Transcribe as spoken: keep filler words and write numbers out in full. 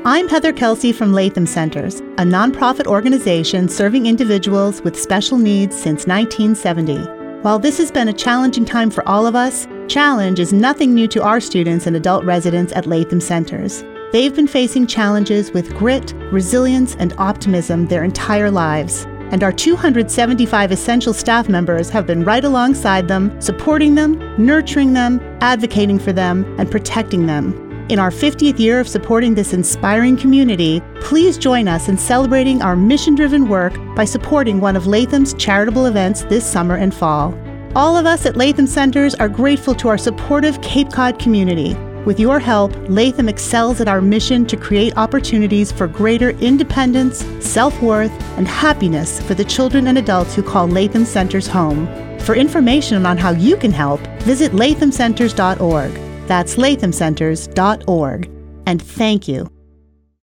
I'm Heather Kelsey from Latham Centers, a nonprofit organization serving individuals with special needs since nineteen seventy. While this has been a challenging time for all of us, challenge is nothing new to our students and adult residents at Latham Centers. They've been facing challenges with grit, resilience, and optimism their entire lives. And our two hundred seventy-five essential staff members have been right alongside them, supporting them, nurturing them, advocating for them, and protecting them. In our fiftieth year of supporting this inspiring community, please join us in celebrating our mission-driven work by supporting one of Latham's charitable events this summer and fall. All of us at Latham Centers are grateful to our supportive Cape Cod community. With your help, Latham excels at our mission to create opportunities for greater independence, self-worth, and happiness for the children and adults who call Latham Centers home. For information on how you can help, visit latham centers dot org. That's latham centers dot org. And thank you.